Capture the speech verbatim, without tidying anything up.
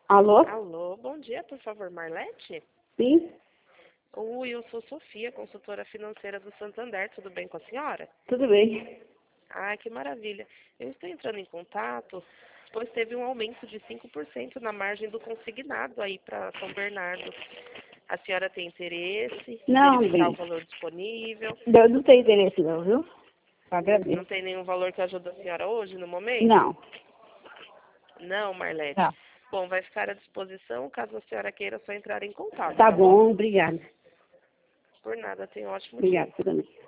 Alô? Alô, bom dia, por favor, Marlete? Sim, Oi, eu sou Sofia, consultora financeira do Santander, tudo bem com a senhora? tudo bem. Ah, que maravilha. Eu estou entrando em contato, pois teve um aumento de cinco por cento na margem do consignado aí para São Bernardo. A senhora tem interesse em Não, verificar o bem, valor disponível? eu não tenho interesse não, viu? Não Agradeço. tem nenhum valor que ajude a senhora hoje, no momento? Não, Não, Marlete. tá. Bom, vai ficar à disposição caso a senhora queira só entrar em contato, Tá tá bom? bom, obrigada. Por nada, tenha um ótimo dia. Obrigada, você também.